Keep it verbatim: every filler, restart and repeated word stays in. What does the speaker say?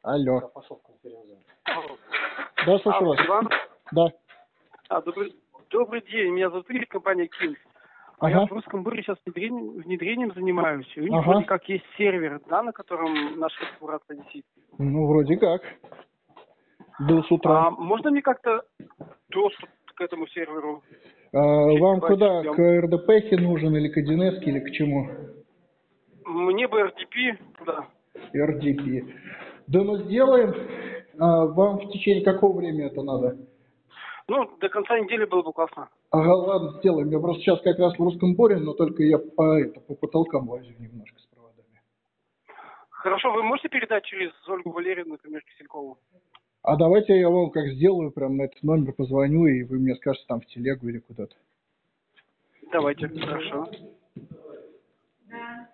Алло. Я пошел в конференцию. Да, слушаю вас. Иван? Да. А, добрый, добрый день, меня зовут Игорь, компания Kings. А Ага. я в русском буре сейчас внедрением, внедрением занимаюсь. И у них Ага. вроде как есть сервер, да, на котором наша конфигурация висит. Ну, вроде как. Был с утра. А можно мне как-то доступ к этому серверу? А, вам Чуть куда? добавить, К эр дэ пэ нужен или к один эс или к чему? Мне бы эр ди пи туда. эр ди пи. Да, мы сделаем. А, вам в течение какого времени это надо? Ну, до конца недели было бы классно. Ага, ладно, сделаем. Я просто сейчас как раз в русском боре, но только я по, это, по потолкам лазю немножко с проводами. Хорошо, вы можете передать через Ольгу Валерьевну, например, Киселькову? А давайте я вам как сделаю, прям на этот номер позвоню, и вы мне скажете там в телегу или куда-то. Давайте, хорошо.